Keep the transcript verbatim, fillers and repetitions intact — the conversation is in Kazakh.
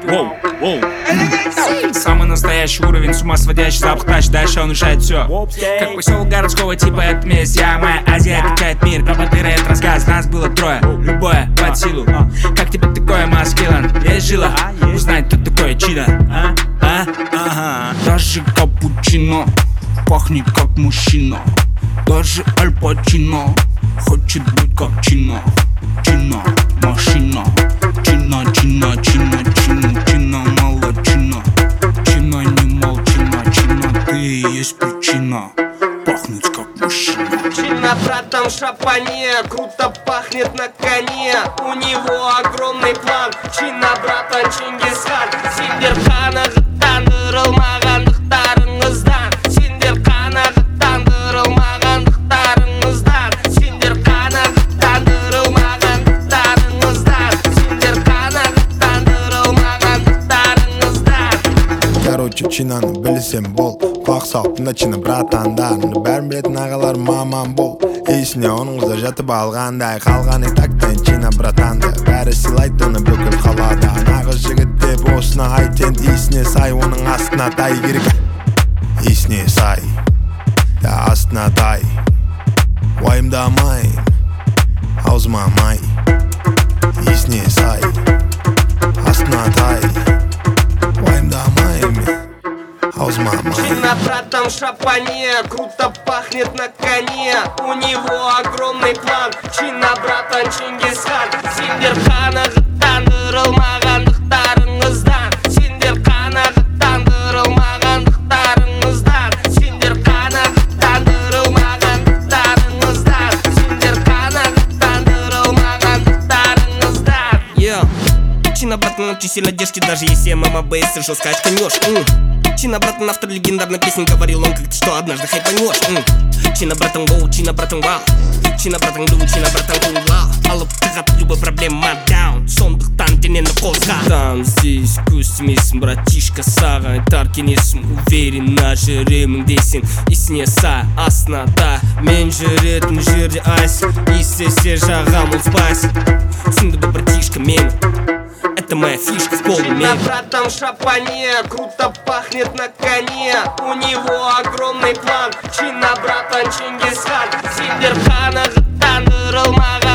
Воу, воу. Самый настоящий уровень, с ума сводящий запах тач, дальше он решает все. Как поселок городского типа, это месть, я моя Азия качает мир. Пропотыры, это рассказ, нас было трое, любое под силу. Как тебе такое, маскилан? Есть жила, узнать, кто такое чидо. А? А? Ага. Даже капучино пахнет как мужчина. Даже Аль Пачино хочет быть как Чино. Чино, машина. Чина, чина, чина, чина, чина, молодчина. Чина, не молчина, чина, ты и есть причина пахнуть как мужчина. Чина, братан, в шапане, круто пахнет на коне. У него огромный план. Чина, братан, Чингисхан. Синдерхана жыттандырылмағандықтарыңыздан. Синдерхана жыттандырылмағандықтарыңыздан. Синдерхана жыттандырылмағандықтарыңыздан. Синдерхана жыттандырылмағандықтарыңыздан. Короче, чинаны білсем бол. Құлақ салыптың чина братандарыңды бәрін білетін ағалар маман бол. Есіне оның қызы жатып алғандай қалғаны тактен чина братанды бәрі сыйлайды оны бүкіл қалада. Нағыз жігіт деп осына айтен есіне сай, оның астына тай керек. Есіне сай, да астына тай. Уайымдамайым, аузыма май. Есіне сай, астына тай. Уайымдамайым, аузыма май. Чина, братан, в шапане, круто пахнет на коне. У него огромный план. Чина, братан, Чингисхан. Синдерхана жыттандырылмағандықтарыңыздан. Синдерхана жыттандырылмағандықтарыңыздан. Синдерхана жыттандырылмағандықтарыңыздан. Синдерхана жыттандырылмағандықтарыңыздан. Yeah. Чина, братан, очень сильно держки, даже если мама бейс и жестко очканешь. Чина, братан, автор легендарной песни, говорил он как-то, что однажды хайпанешь. Чина, братан, воу, чина, братан, вау. Чина, братан, глю, чина, братан, кул, вау. Алып тығат любой проблема даун. Сондықтан денені қозға. Там здесь көстемесің, братишка, саған айтар кеңесім. Уверенно жүремін дейсің, есіне сай, астына та. Мен жүретін жерде айсың, естесе жағам ол спайсың. Түсінді бұл братишка мені, это моя фишка в полуме. Чина, братан, в шапане, круто пахнет на коне. У него огромный план. Чина, братан, Чингисхан. Синдерхана жыттандырылмаған